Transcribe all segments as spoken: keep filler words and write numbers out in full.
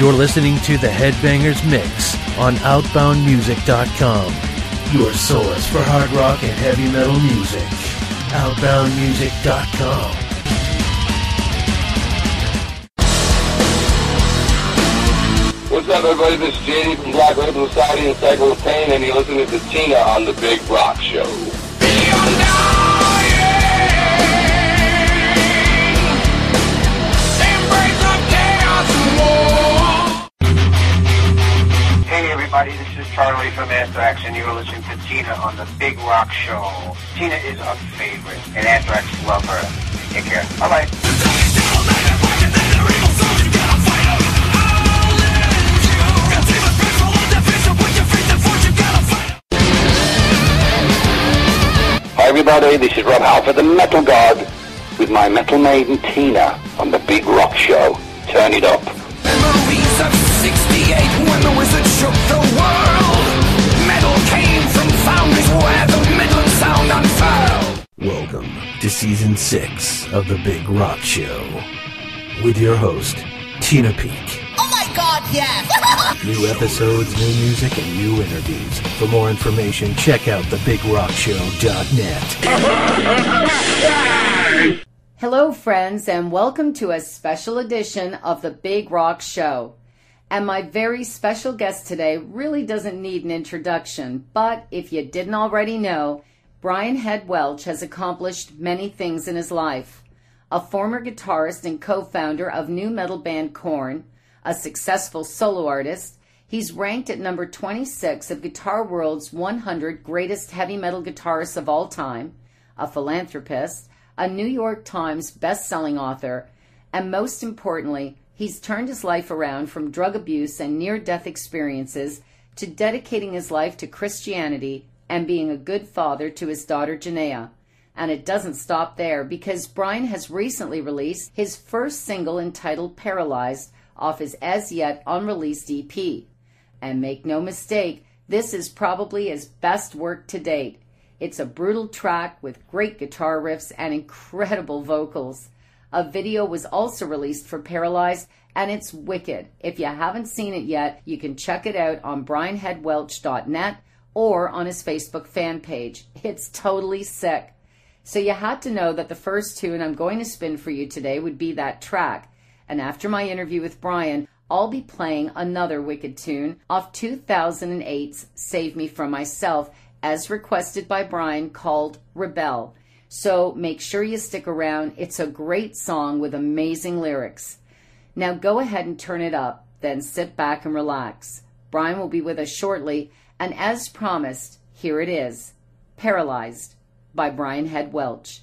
You're listening to the Headbangers Mix on outbound music dot com, your source for hard rock and heavy metal music. outbound music dot com. What's up, everybody? This is J D from Black Label Society and Cycle of Pain, and you're listening to Tina on The Big Rock Show. Hey everybody, this is Charlie from Anthrax, and you're listening to Tina on The Big Rock Show. Tina is a favorite, and Anthrax love her. Take care. Bye-bye. Hi everybody, this is Rob Halford, the Metal God, with my Metal Maiden Tina on The Big Rock Show. Turn it up. Memories of sixty-eight when the wizard shook the world. Metal came from foundries where the Midland sound unfurled. Welcome to Season six of The Big Rock Show with your host, Tina Peak. Oh my god, yes! New episodes, new music, and new interviews. For more information, check out the big rock show dot net. Hello, friends, and welcome to a special edition of The Big Rock Show. And my very special guest today really doesn't need an introduction, but if you didn't already know, Brian Head Welch has accomplished many things in his life. A former guitarist and co-founder of new metal band Korn, a successful solo artist, he's ranked at number twenty-six of Guitar World's one hundred greatest heavy metal guitarists of all time, a philanthropist, a New York Times best-selling author, and most importantly, he's turned his life around from drug abuse and near-death experiences to dedicating his life to Christianity and being a good father to his daughter Janaea. And it doesn't stop there, because Brian has recently released his first single entitled Paralyzed off his as-yet unreleased E P. And make no mistake, this is probably his best work to date. It's a brutal track with great guitar riffs and incredible vocals. A video was also released for Paralyzed, and it's wicked. If you haven't seen it yet, you can check it out on brian head welch dot net or on his Facebook fan page. It's totally sick. So you had to know that the first tune I'm going to spin for you today would be that track. And after my interview with Brian, I'll be playing another wicked tune off two thousand eight's Save Me From Myself, as requested by Brian, called Rebel. So make sure you stick around. It's a great song with amazing lyrics. Now go ahead and turn it up, then sit back and relax. Brian will be with us shortly, and as promised, here it is, Paralyzed by Brian Head Welch.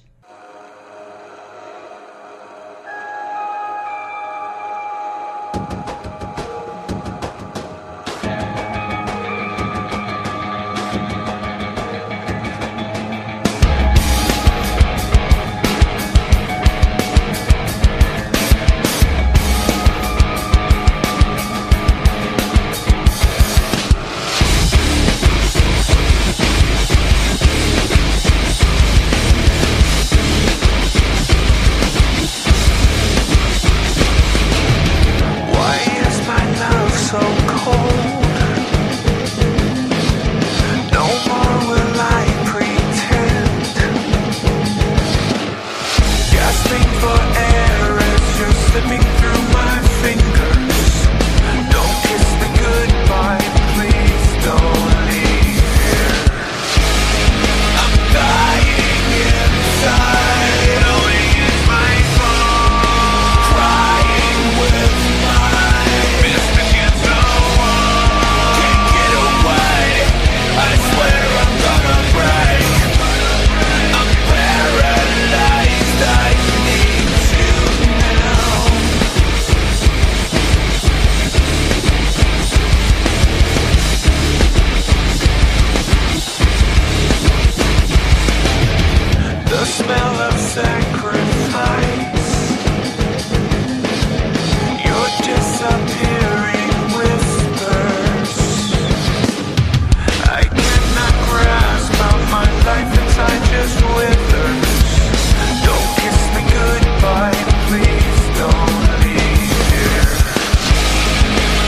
Don't kiss me goodbye, please don't leave here.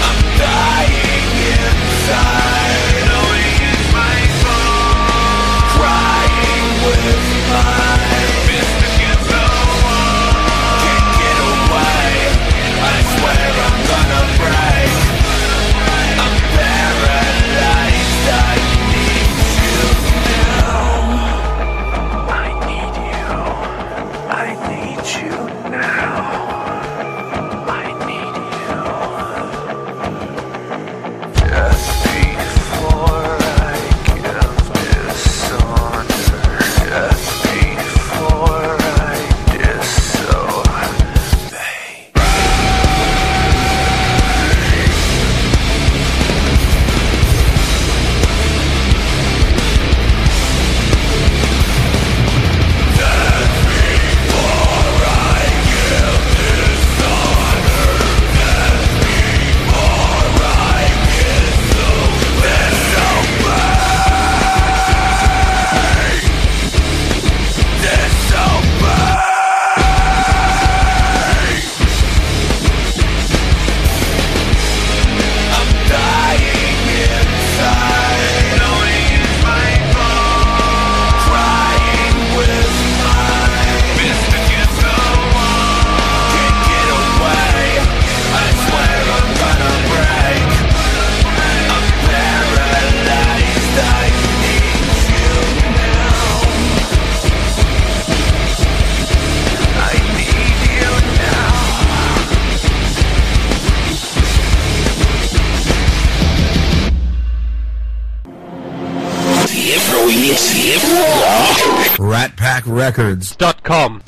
you now. I need you. Just before I give dishonor. Just before I disobey. rat pack records dot com.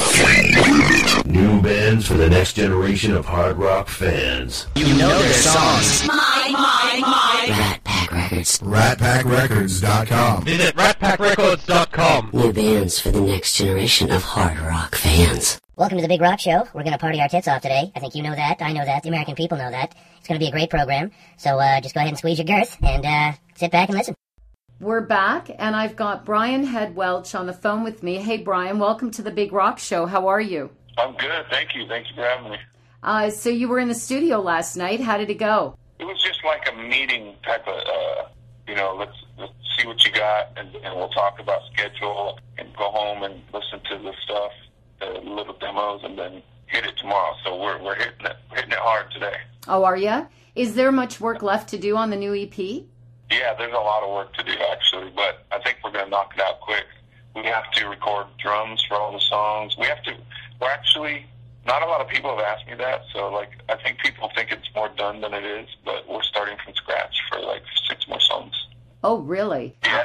New bands for the next generation of hard rock fans. You know their songs. My, my, my. Rat Pack Records. rat pack records dot com. Visit rat pack records dot com. New bands for the next generation of hard rock fans. Welcome to the Big Rock Show. We're going to party our tits off today. I think you know that. I know that. The American people know that. It's going to be a great program. So uh, just go ahead and squeeze your girth and uh, sit back and listen. We're back, and I've got Brian Head Welch on the phone with me. Hey, Brian, welcome to the Big Rock Show. How are you? I'm good, thank you. Thank you for having me. Uh, so you were in the studio last night. How did it go? It was just like a meeting type of, uh, you know, let's, let's see what you got, and, and we'll talk about schedule, and go home and listen to the stuff, the little demos, and then hit it tomorrow. So we're we're hitting it, hitting it hard today. Oh, are you? Is there much work left to do on the new E P? Yeah, there's a lot of work to do, actually, but I think we're going to knock it out quick. We have to record drums for all the songs. We have to, we're actually, not a lot of people have asked me that, so, like, I think people think it's more done than it is, but we're starting from scratch for, like, six more songs. Oh, really? Yeah.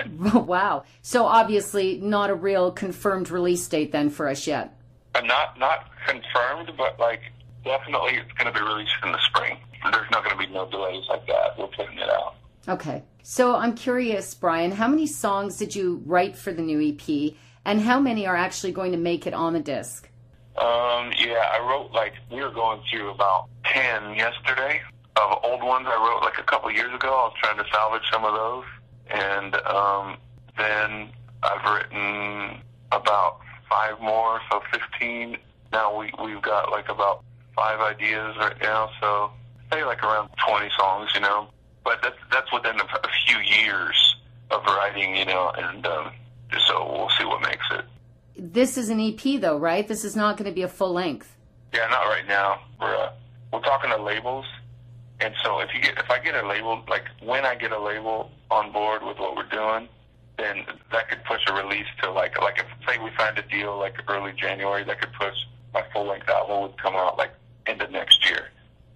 Wow. So, obviously, not a real confirmed release date, then, for us yet? Uh, not, not confirmed, but, like, definitely it's going to be released in the spring. There's not going to be no delays like that. We're putting it out. Okay. So I'm curious, Brian, how many songs did you write for the new E P, and how many are actually going to make it on the disc? Um, yeah, I wrote, like, we were going through about ten yesterday of old ones I wrote, like, a couple years ago. I was trying to salvage some of those. And um, then I've written about five more, so fifteen. Now we, we've got, like, about five ideas right now, so say, like, around twenty songs, you know. But that's, that's within a, a few years of writing, you know, and um, so we'll see what makes it. This is an E P, though, right? This is not going to be a full length. Yeah, not right now. We're uh, we're talking to labels, and so if you get if I get a label, like when I get a label on board with what we're doing, then that could push a release to like like if say we find a deal like early January, that could push my full length album would come out like end of next year.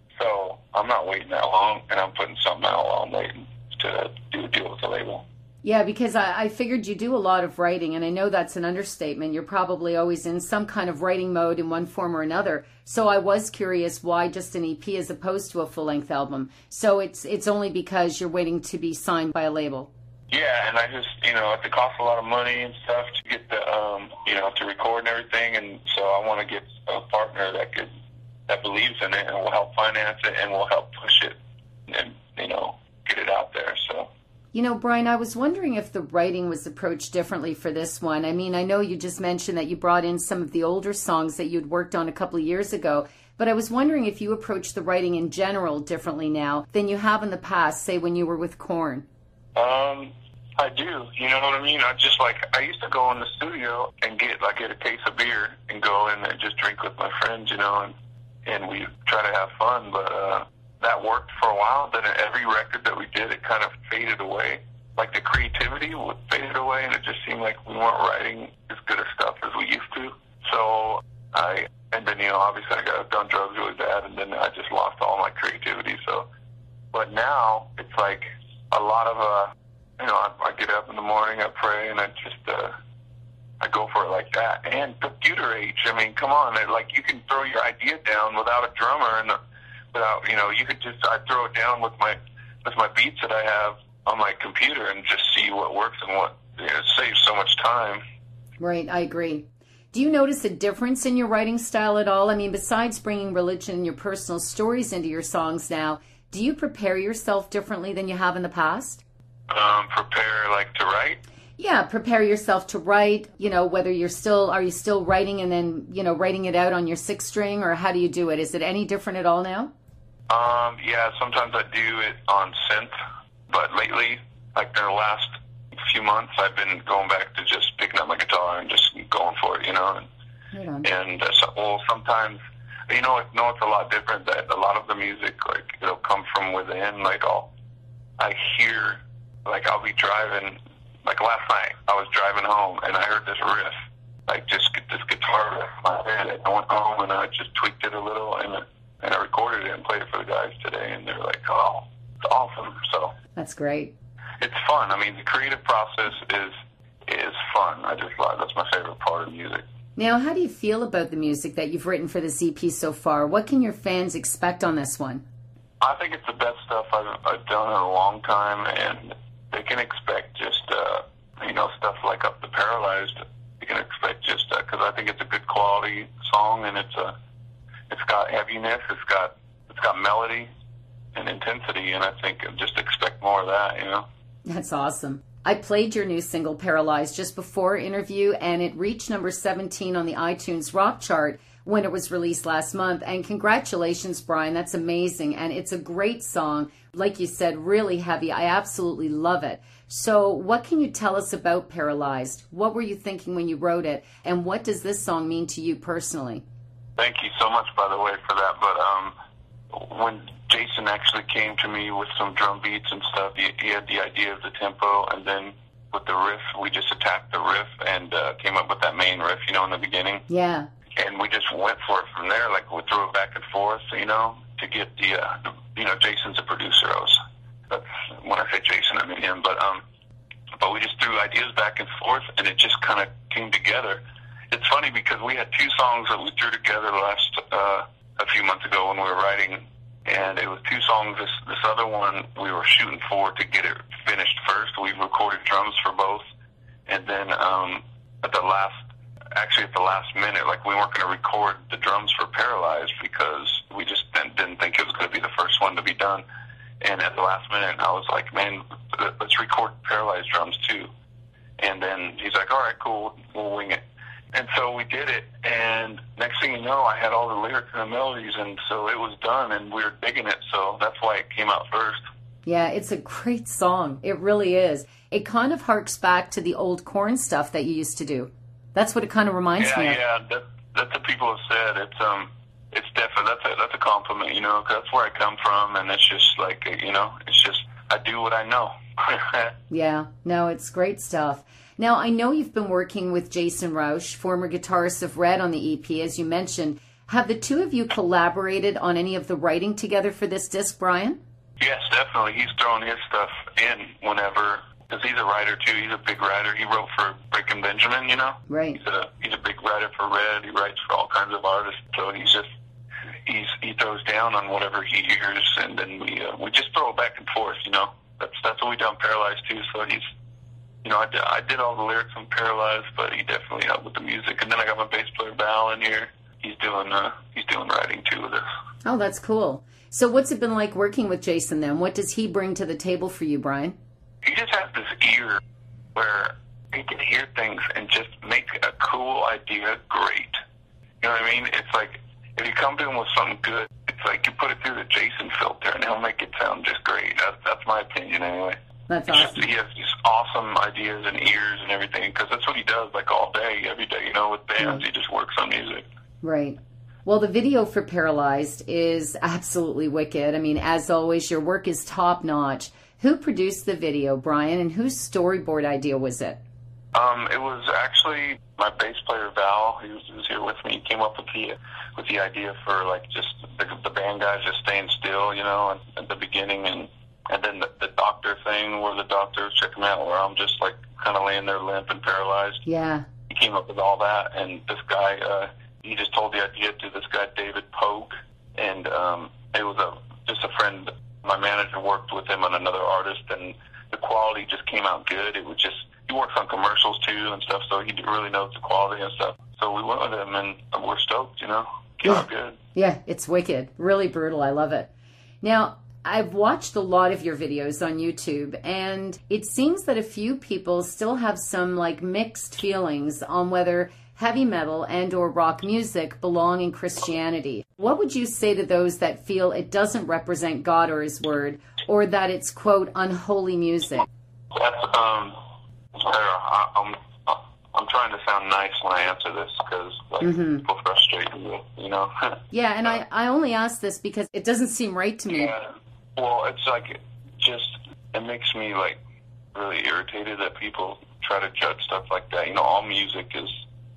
So I'm not waiting that long, and I'm putting something out while I'm waiting to do a deal with the label. Yeah, because I, I figured you do a lot of writing, and I know that's an understatement. You're probably always in some kind of writing mode in one form or another. So I was curious why just an E P as opposed to a full-length album. So it's it's only because you're waiting to be signed by a label. Yeah, and I just, you know, it costs a lot of money and stuff to get the, um, you know, to record and everything, and so I want to get a partner that could, that believes in it and will help finance it and will help push it and, you know, get it out there, so. You know, Brian, I was wondering if the writing was approached differently for this one. I mean, I know you just mentioned that you brought in some of the older songs that you'd worked on a couple of years ago, but I was wondering if you approach the writing in general differently now than you have in the past, say when you were with Korn. Um, I do. You know what I mean? I just like, I used to go in the studio and get, like, get a case of beer and go in and just drink with my friends, you know, and and we try to have fun, but uh, that worked for a while. Then every record that we did, it kind of faded away. Like the creativity faded away, and it just seemed like we weren't writing as good a stuff as we used to. So I and then, you know, obviously I got done drugs really bad, and then I just lost all my creativity. So, but now it's like a lot of, uh, you know, I, I get up in the morning, I pray, and I just, uh, I go for it like that. And computer age, I mean, come on, it, like you can throw your idea down without a drummer, and without, you know, you could just, I throw it down with my, with my beats that I have on my computer and just see what works and what, you know, it saves so much time. Right, I agree. Do you notice a difference in your writing style at all? I mean, besides bringing religion and your personal stories into your songs now, do you prepare yourself differently than you have in the past? Um, prepare, like, to write? Yeah, prepare yourself to write, you know, whether you're still, are you still writing and then, you know, writing it out on your six string, or how do you do it? Is it any different at all now? Um, yeah, sometimes I do it on synth, but lately, like in the last few months, I've been going back to just picking up my guitar and just going for it, you know. And, right and uh, so, well, sometimes, you know, it, no, it's a lot different. That a lot of the music, like, it'll come from within. Like, I'll, I hear, like, I'll be driving. Like last night, I was driving home and I heard this riff, like just this guitar riff in my head. And I went home and I just tweaked it a little and and I recorded it and played it for the guys today. And they're like, "Oh, it's awesome!" So that's great. It's fun. I mean, the creative process is is fun. I just love. That's my favorite part of music. Now, how do you feel about the music that you've written for this E P so far? What can your fans expect on this one? I think it's the best stuff I've, I've done in a long time, and they can expect just, uh, you know, stuff like Up the Paralyzed. You can expect just, because uh, I think it's a good quality song, and it's a, it's got heaviness, it's got, it's got melody and intensity, and I think just expect more of that, you know. That's awesome. I played your new single, Paralyzed, just before our interview, and it reached number seventeen on the iTunes rock chart when it was released last month. And congratulations, Brian. That's amazing. And it's a great song. Like you said, really heavy. I absolutely love it. So what can you tell us about Paralyzed? What were you thinking when you wrote it? And what does this song mean to you personally? Thank you so much, by the way, for that. But um, when Jason actually came to me with some drum beats and stuff, he, he had the idea of the tempo, and then with the riff, we just attacked the riff and uh, came up with that main riff, you know, in the beginning. Yeah. And we just went for it from there. Like, we threw it back and forth, you know, to get the, uh, the you know, Jason's a producer. I was, that's, when I say Jason, I mean him. But, um, but we just threw ideas back and forth, and it just kind of came together. It's funny because we had two songs that we threw together last, uh, a few months ago when we were writing, and it was two songs. This, this other one we were shooting for to get it finished first. We recorded drums for both, and then, um, at the last, actually at the last minute, like, we weren't going to record the drums for Paralyzed because we just didn't, didn't think it was going to be the first one to be done. And at the last minute, I was like, man, let's record Paralyzed drums too. And then he's like, all right, cool, we'll wing it. And so we did it, and next thing you know, I had all the lyrics and the melodies, and so it was done, and we were digging it, so that's why it came out first. Yeah, it's a great song. It really is. It kind of harks back to the old Korn stuff that you used to do. That's what it kind of reminds yeah, me of. Yeah, that, that's what people have said. It's um, it's definitely, that's a, that's a compliment, you know, 'cause that's where I come from, and it's just like, you know, it's just, I do what I know. Yeah, no, it's great stuff. Now, I know you've been working with Jason Rausch, former guitarist of Red, on the E P, as you mentioned. Have the two of you collaborated on any of the writing together for this disc, Brian? Yes, definitely. He's thrown his stuff in whenever, because he's a writer too. He's a big writer. He wrote for Breaking Benjamin, you know? Right. He's a, he's a big writer for Red. He writes for all kinds of artists. So he's just, he's, he throws down on whatever he hears, and then we uh, we just throw it back and forth, you know? That's that's what we do on Paralyzed too. So he's, you know, I did, I did all the lyrics on Paralyzed, but he definitely helped with the music. And then I got my bass player Val in here. He's doing uh, he's doing writing too with us. Oh, that's cool. So what's it been like working with Jason then? What does he bring to the table for you, Brian? He just has this ear where he can hear things and just make a cool idea great. You know what I mean? It's like, if you come to him with something good, it's like you put it through the Jason filter and he'll make it sound just great. That's, that's my opinion anyway. That's it's awesome. Just, he has these awesome ideas and ears and everything, because that's what he does, like, all day, every day, you know, with bands. Yeah. He just works on music. Right. Well, the video for Paralyzed is absolutely wicked. I mean, as always, your work is top-notch. Who produced the video, Brian, and whose storyboard idea was it? Um, it was actually my bass player Val, who was, who was here with me, came up with the with the idea for like just the, the band guys just staying still, you know, at, at the beginning, and and then the, the doctor thing where the doctors check them out, where I'm just like kind of laying there limp and paralyzed. Yeah. He came up with all that, and this guy, uh, he just told the idea to this guy David Pogue, and um, it was a just a friend. My manager worked with him on another artist, and the quality just came out good. It was just, he works on commercials too and stuff, so he really knows the quality and stuff. So we went with him, and we're stoked, you know. Came yeah. out good. Yeah, it's wicked. Really brutal. I love it. Now, I've watched a lot of your videos on YouTube, and it seems that a few people still have some like mixed feelings on whether heavy metal and or rock music belong in Christianity. What would you say to those that feel it doesn't represent God or his word, or that it's, quote, unholy music? That's, um, I, I'm, I'm trying to sound nice when I answer this, because like, mm-hmm. people frustrate me, you know? Yeah, and I, I only ask this because it doesn't seem right to me. Yeah. Well, it's like, just, it makes me, like, really irritated that people try to judge stuff like that. You know, all music is,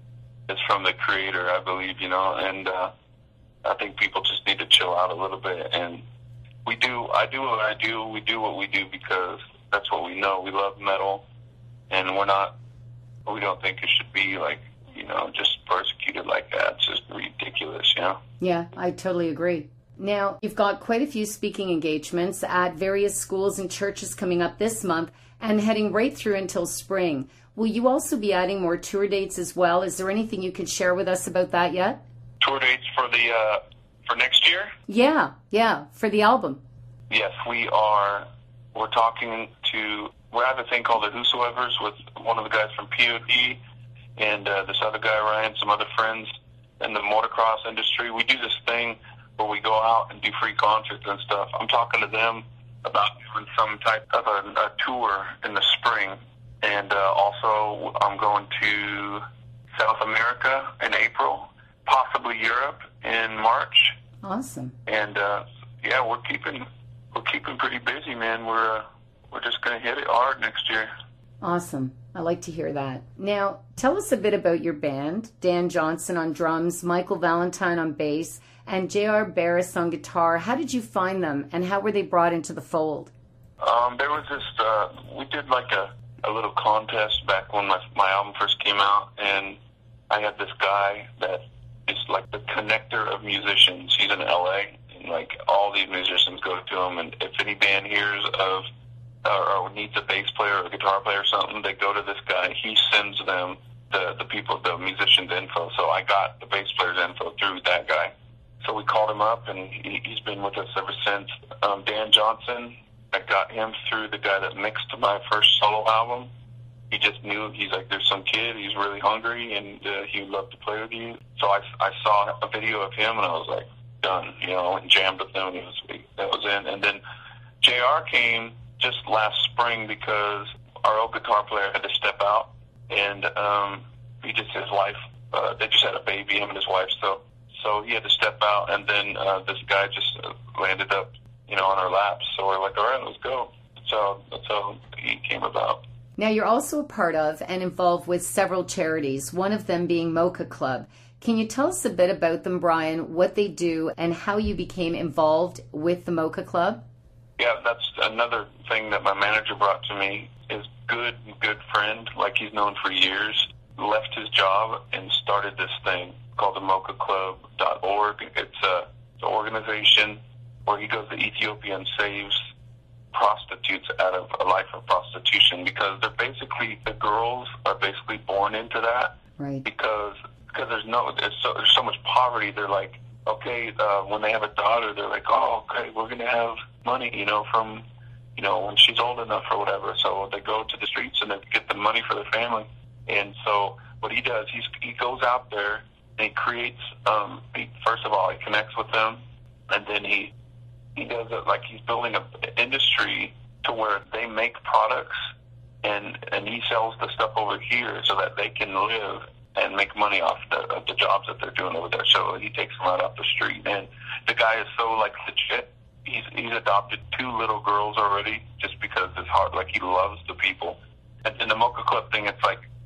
is from the Creator, I believe, you know, and uh, I think people just need to chill out a little bit. And we do, I do what I do, we do what we do because that's what we know. We love metal, and we're not, we don't think it should be, like, you know, just persecuted like that. It's just ridiculous, you know? Yeah, I totally agree. Now, you've got quite a few speaking engagements at various schools and churches coming up this month and heading right through until spring. Will you also be adding more tour dates as well? Is there anything you can share with us about that yet? Tour dates for the uh, for next year? Yeah, yeah, for the album. Yes, we are. We're talking to, we have a thing called the Whosoevers with one of the guys from P O D and uh, this other guy, Ryan, some other friends in the motocross industry. We do this thing where we go out and do free concerts and stuff. I'm talking to them about doing some type of a, a tour in the spring. And uh, also I'm going to South America in April, possibly Europe in March. Awesome. And uh, yeah, we're keeping we're keeping pretty busy, man. We're uh, we're just going to hit it hard next year. Awesome. I like to hear that. Now, tell us a bit about your band. Dan Johnson on drums, Michael Valentine on bass, and J R Barris on guitar. How did you find them, and how were they brought into the fold? Um, there was this, uh, we did like a, a little contest back when my, my album first came out, and I had this guy that is like the connector of musicians. He's in L A, and like all these musicians go to him, and if any band hears of or, or needs a bass player or a guitar player or something, they go to this guy. He sends them the, the people, the musicians' info. So I got the bass player's info through that guy. So we called him up, and he, he's been with us ever since. Um, Dan Johnson, I got him through the guy that mixed my first solo album. He just knew, he's like, there's some kid, he's really hungry, and uh, he would love to play with you. So I, I saw a video of him, and I was like, done, you know, and jammed with him, and it was, that was in. And then J R came just last spring because our old guitar player had to step out, and um, he just, his wife, uh, they just had a baby, him and his wife, so so he had to step out, and then uh, this guy just uh, landed up, you know, on our laps. So we're like, all right, let's go. So that's how he came about. Now, you're also a part of and involved with several charities, one of them being Mocha Club. Can you tell us a bit about them, Brian, what they do, and how you became involved with the Mocha Club? Yeah, that's another thing that my manager brought to me. His good, good friend, like he's known for years, left his job and started this thing called the mocha club dot org. It's a, it's an organization where he goes to Ethiopia and saves prostitutes out of a life of prostitution, because they're basically, the girls are basically born into that. Right. Because because there's no, there's so, there's so much poverty. They're like, okay, uh, when they have a daughter, they're like, oh, okay, we're going to have money, you know, from, you know, when she's old enough or whatever. So they go to the streets and they get the money for their family. And so what he does, he's, he goes out there and he creates, um, he, first of all, he connects with them, and then he, he does it like he's building an industry to where they make products, and, and he sells the stuff over here so that they can live and make money off the, of the jobs that they're doing over there. So he takes them right off the street. And the guy is so, like, legit. He's, he's adopted two little girls already just because his heart, like, he loves the people. And in the Mocha Club thing, it's like,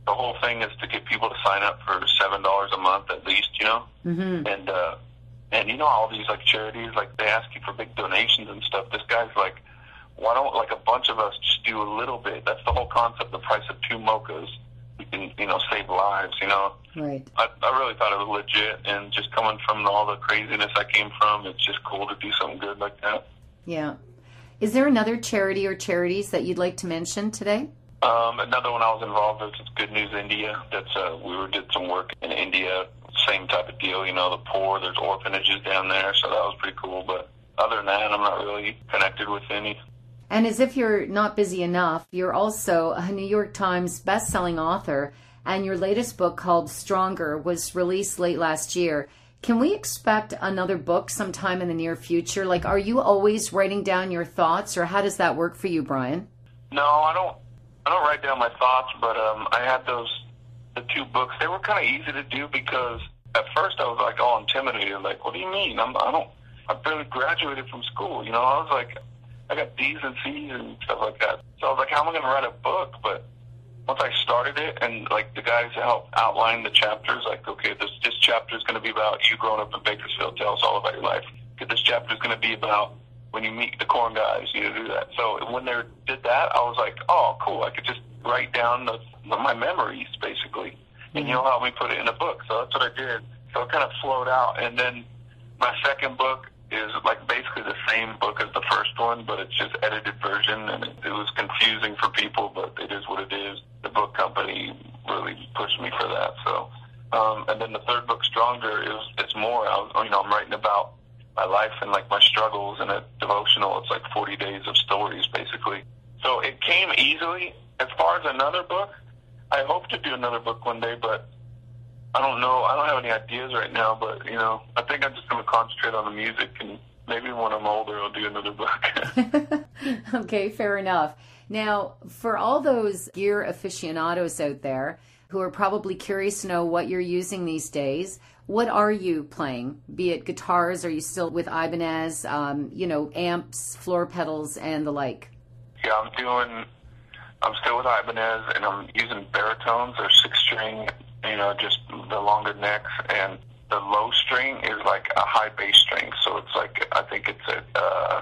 the whole thing is to get people to sign up for seven dollars a month at least, you know? Mm-hmm. And, uh, and you know, all these, like, charities, like, they ask you for big donations and stuff. This guy's like, why don't, like, a bunch of us just do a little bit? That's the whole concept, the price of two mochas. We can, you know, save lives, you know? Right. I, I really thought it was legit, and just coming from all the craziness I came from, it's just cool to do something good like that. Yeah. Is there another charity or charities that you'd like to mention today? Um, another one I was involved with is Good News India. That's uh, we were, did some work in India, same type of deal, you know, the poor, there's orphanages down there, so that was pretty cool. But other than that, I'm not really connected with any. And as if you're not busy enough, you're also a New York Times best-selling author, and your latest book called Stronger was released late last year. Can we expect another book sometime in the near future? Like, are you always writing down your thoughts, or how does that work for you, Brian? No, I don't. I don't write down my thoughts, but um, I had those, the two books. They were kind of easy to do because at first I was like all intimidated. Like, what do you mean? I'm, I don't. I barely graduated from school. You know, I was like, I got D's and C's and stuff like that. So I was like, how am I going to write a book? But once I started it, and like the guys helped outline the chapters, like, okay, this this chapter is going to be about you growing up in Bakersfield. Tell us all about your life. Okay, this chapter is going to be about when you meet the corn guys, you do that. So when they did that, I was like, oh, cool. I could just write down the, the, my memories, basically, and you'll help me put it in a book. So that's what I did. So it kind of flowed out. And then my second book is like basically the same book as the first one, but it's just edited version, and it, it was confusing for people, but it is what it is. The book company really pushed me for that. So, um, and then the third book, Stronger, is it's more. I was, you know, I'm writing about my life and like my struggles, and a devotional. It's like forty days of stories, basically. So it came easily. As far as another book, I hope to do another book one day, but I don't know. I don't have any ideas right now, but, you know, I think I'm just going to concentrate on the music, and maybe when I'm older, I'll do another book. Okay, fair enough. Now, for all those gear aficionados out there who are probably curious to know what you're using these days, what are you playing? Be it guitars, are you still with Ibanez, um, you know, amps, floor pedals, and the like? Yeah, I'm doing, I'm still with Ibanez, and I'm using baritones. They're six-string, you know, just the longer necks, and the low string is like a high bass string, so it's like, I think it's a, uh,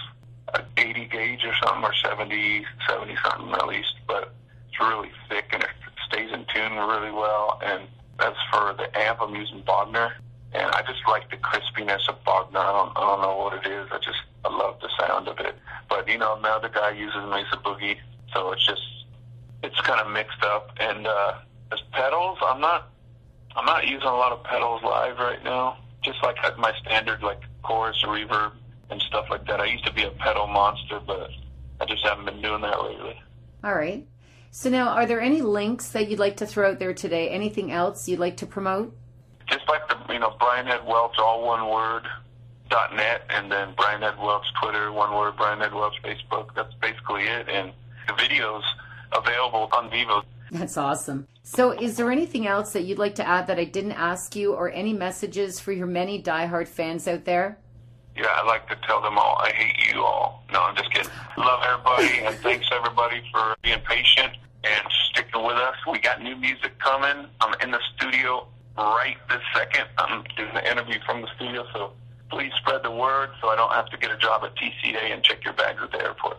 a eighty gauge or something, or seventy, seventy something at least, but it's really thick, and it stays in tune really well. And as for the amp, I'm using Bogner, and I just like the crispiness of Bogner. I don't, I don't know what it is. I just, I love the sound of it. But, you know, now the guy uses Mesa Boogie, so it's just, it's kind of mixed up. And uh, as pedals, I'm not, I'm not using a lot of pedals live right now. Just like my standard, like chorus, reverb, and stuff like that. I used to be a pedal monster, but I just haven't been doing that lately. All right. So now, are there any links that you'd like to throw out there today? Anything else you'd like to promote? Just like the, you know, Brian Head Welch, all one word, dot net, and then Brian Head Welch Twitter, one word, Brian Head Welch Facebook. That's basically it. And the video's available on Vivo. That's awesome. So is there anything else that you'd like to add that I didn't ask you, or any messages for your many diehard fans out there? Yeah, I'd like to tell them all, I hate you all. No, I'm just kidding. Love everybody, and thanks everybody for being patient and sticking with us. We got new music coming. I'm in the studio right this second. I'm doing an interview from the studio, so please spread the word so I don't have to get a job at T C A and check your bags at the airport.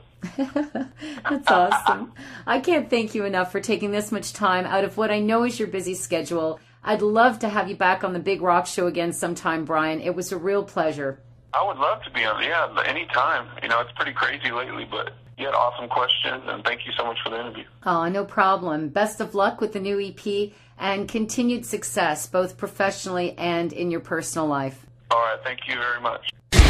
That's awesome. I can't thank you enough for taking this much time out of what I know is your busy schedule. I'd love to have you back on the Big Rock Show again sometime, Brian. It was a real pleasure. I would love to be on, yeah, anytime. You know, it's pretty crazy lately, but you had awesome questions, and thank you so much for the interview. Oh, no problem. Best of luck with the new E P, and continued success, both professionally and in your personal life. All right, thank you very much.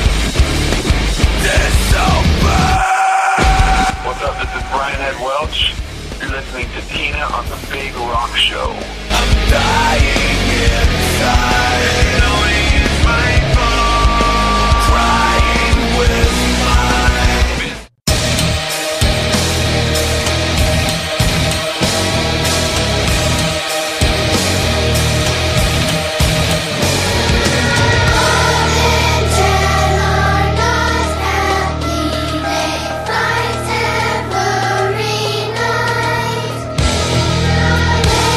What's up, this is Brian Head Welch. You're listening to Tina on the Big Rock Show. I'm dying inside, knowing it's my fault, crying with Night.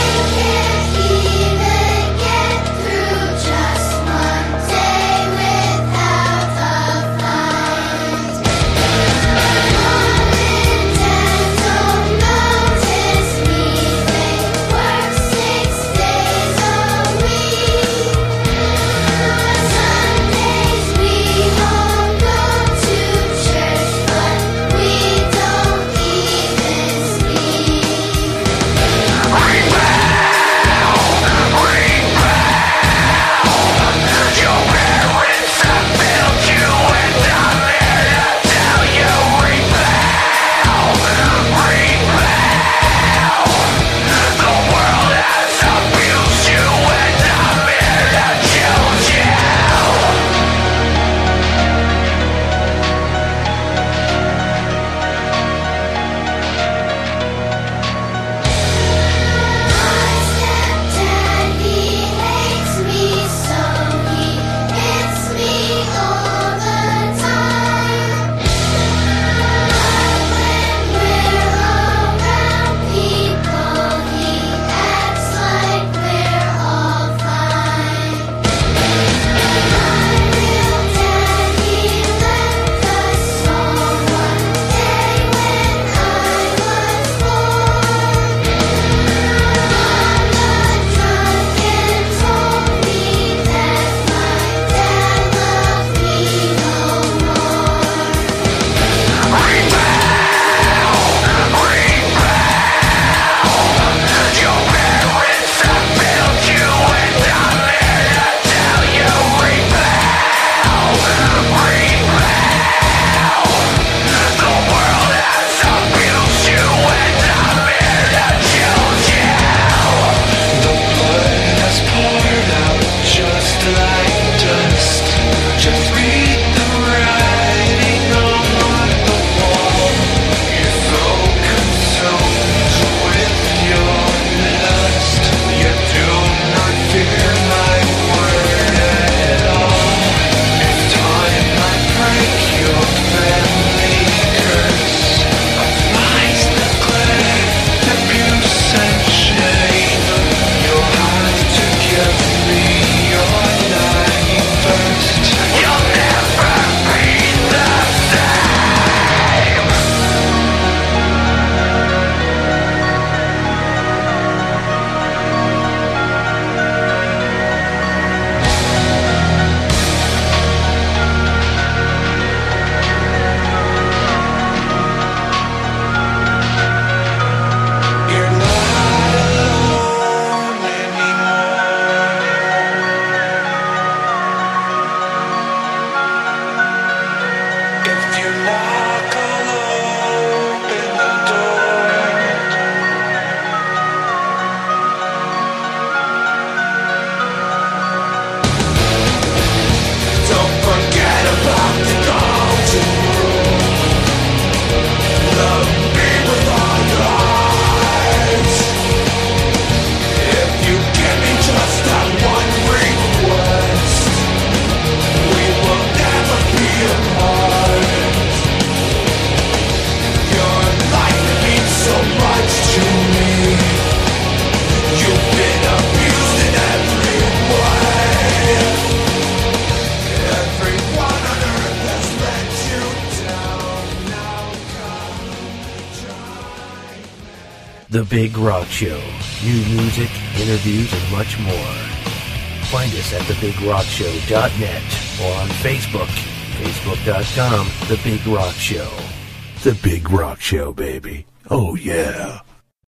The Big Rock Show. New music, interviews, and much more. Find us at the big rock show dot net or on Facebook. Facebook dot com, The Big Rock Show. The Big Rock Show, baby. Oh, yeah.